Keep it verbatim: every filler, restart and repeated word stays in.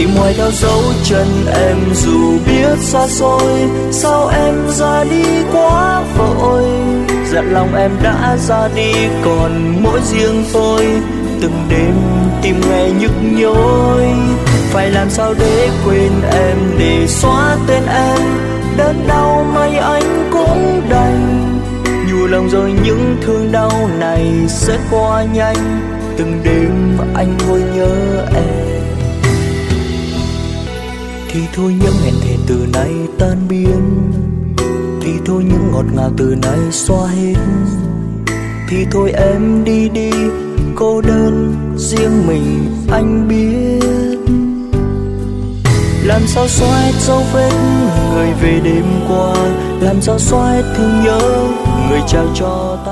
tìm hoài theo dấu chân em dù biết xa xôi. Sao em ra đi quá vội, dặn lòng em đã ra đi còn mỗi riêng tôi. Từng đêm tim nghe nhức nhối, phải làm sao để quên em, để xóa tên em. Đớn đau mấy anh cũng đành, nhủ lòng rồi những thương đau này sẽ qua nhanh. Từng đêm anh ngồi nhớ em, thì thôi những hẹn thề từ nay tan biến, thì thôi những ngọt ngào từ nay xóa hết. Thì thôi em đi đi, cô đơn riêng mình anh biết. Làm sao xóa hết dấu vết người về đêm qua, làm sao xóa hết thương nhớ người trao cho ta.